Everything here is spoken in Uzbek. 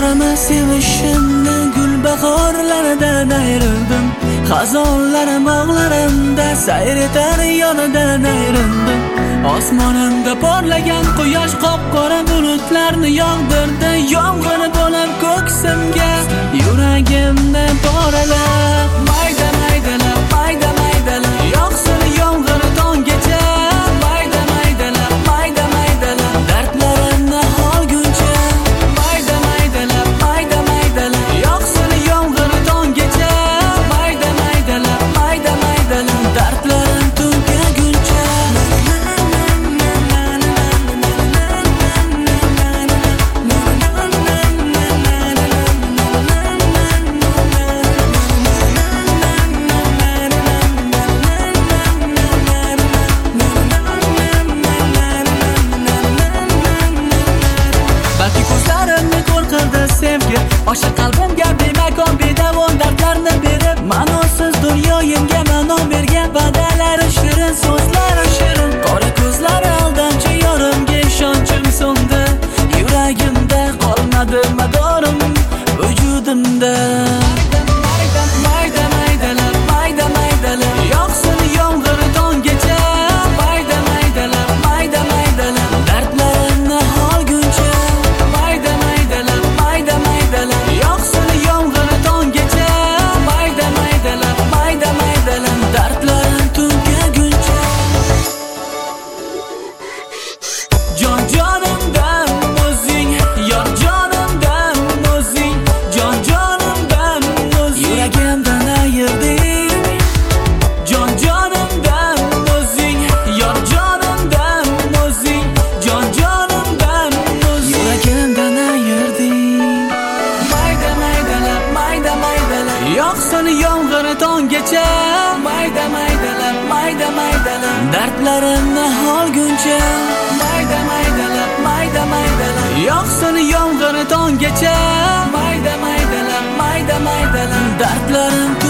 Borimi sevishimni gul bahorlaridan ayrildim. Xazonlarim og'larimda sayr etar yonidan ayrildim. Osmonimda porlagan quyosh qop-qora bulutlarni yog'dirdi. Yomg'ir bo'lib ko'ksimga, yuragimda poralab mayda maydalab, mayda maydalab yog'sin yomg'ir tonggacha. Mayda maydalab, mayda maydalab dardlarimni olguncha. Mayda maydalab, mayda maydalab yog'sin yomg'ir tonggacha. Mayda maydalab, mayda maydalab dardlarim tugaguncha. Balki ko'zlarimni ko'r qildi sevgi, osha qalbimga bemakon bedavon dardlarni berib, ma'nosiz dunyoyimga ma'no bergan badalari shirin, so'zlari shirin. Qora ko'zlari aldamchi yorimga ishonchim so'ndi. Yuragimda qolmadi madorim, vujudimda. Mayda maydalab, mayda maydalab yog'sin yomg'ir tonggacha. Mayda maydalab, mayda maydalab dardlarimni olguncha. Mayda maydalab, mayda maydalab yog'sin yomg'ir tonggacha. Mayda maydalab, mayda maydalab dardlarim tugaguncha. Jon jonimdan o'zing, yor jonimdan o'zing, jon jonimdan o'zing yuragimdan ayirding. Jon jonimdan o'zing, yor jonimdan o'zing, jon jonimdan o'zing yuragimdan ayirding. Mayda maydalab, mayda maydalab yog'sin yomg'ir tonggacha. Mayda maydalab, mayda maydalab dardlarimni olguncha. Mayda maydalab, mayda maydalab yog'sin yomg'ir tonggacha. Mayda maydalab, mayda maydalab dardlarim